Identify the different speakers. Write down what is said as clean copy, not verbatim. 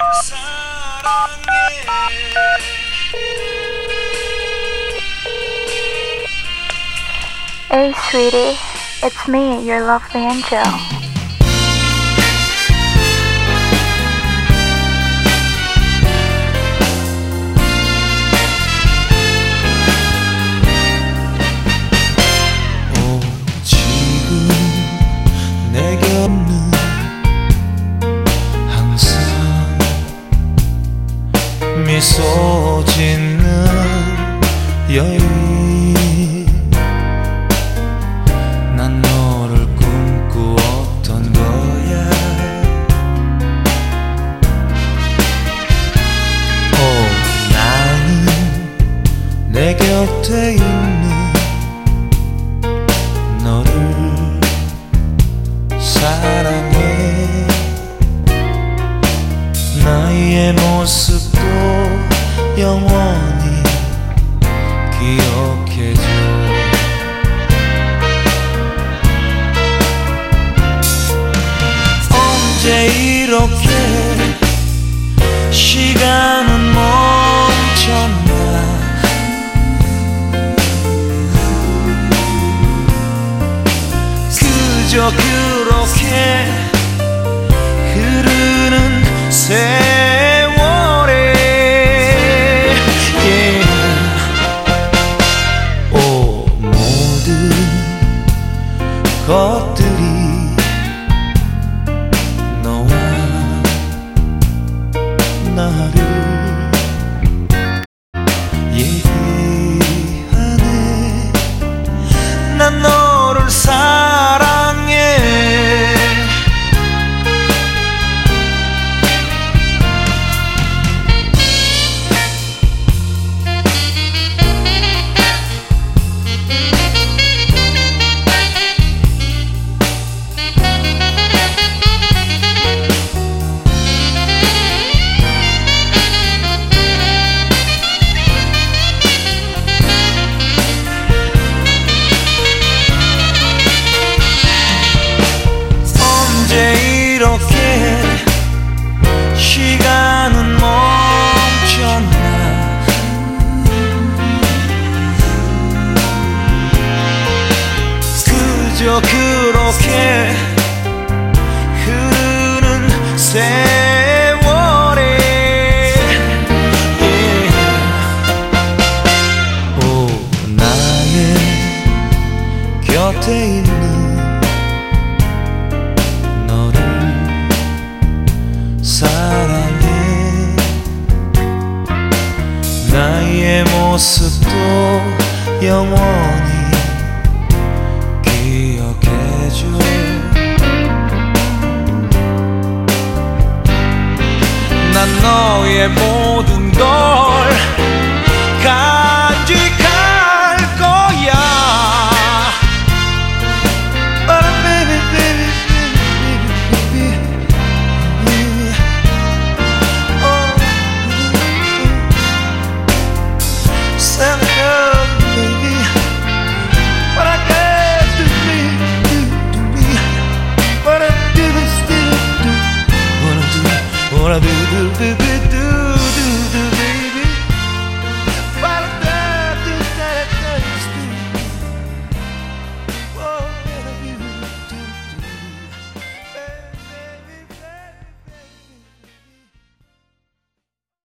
Speaker 1: Hey sweetie, it's me, your lovely angel.
Speaker 2: 지금 내 곁는 항상 미소 짓는 여인, 난 너를 꿈꾸었던 거야. 나는 내 곁에 있는 너를 사랑해. 나의 모습도 영원히 기억해줘. 언제 이렇게 시간은 멈췄나. 그저 그렇게 흐르는 세월에 모든 것들이 너와 나를 얘기하네. 난 너를 사랑해. 이렇게 시간은 멈췄나. 그저 그렇게 흐르는 세월에 나의 곁에 있는 사랑해. 나의 모습도 영원히 기억해줘. 난 너의 모든 걸 간직할 거야. What I do